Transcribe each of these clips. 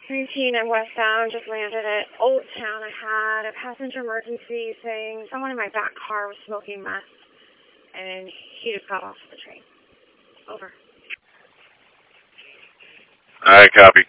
19 and westbound, just landed at Old Town. I had a passenger emergency saying someone in my back car was smoking meth, and he just got off the train. Over. Alright, copy.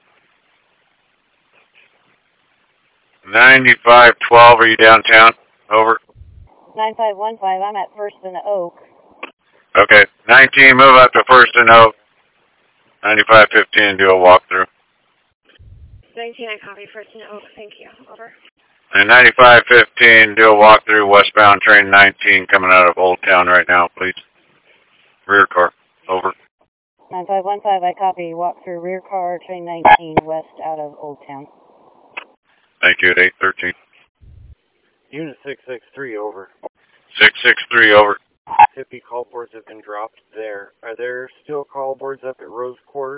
9512, are you downtown? Over. 9515, I'm at First and Oak. Okay. 19, move up to First and Oak. 9515, do a walkthrough. 19, I copy. First and Oak. Thank you. Over. And 9515, do a walkthrough. Westbound train 19 coming out of Old Town right now, please. Rear car. Over. 9515, I copy. Walk through rear car, train 19, west out of Old Town. Thank you at 813. Unit 663, over. 663, over. Hippie call boards have been dropped there. Are there still call boards up at Rose Quarter?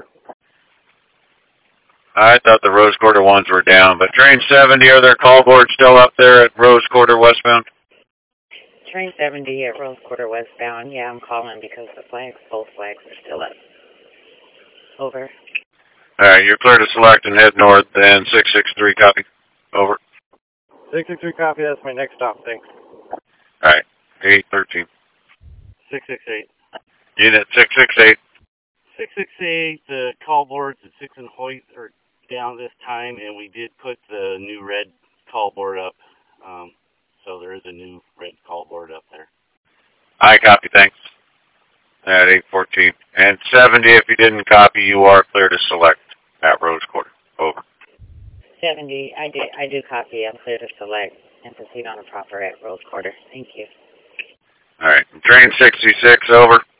I thought the Rose Quarter ones were down, but train 70, are there call boards still up there at Rose Quarter westbound? Train 70 at Rose Quarter westbound. Yeah, I'm calling because the both flags are still up. Over. Alright, you're clear to select and head north, then 663, copy. Over. 663, copy. That's my next stop. Thanks. Alright, 813. 668. Unit 668. 668, the call boards at 6 and Hoyt are down this time, and we did put the new red call board up. So there is a new red call board up there. I copy, thanks. At 814. And 70, if you didn't copy, you are clear to select at Rose Quarter. Over. 70, I do copy. I'm clear to select and proceed on a proper at Rose Quarter. Thank you. Alright, train 66, over.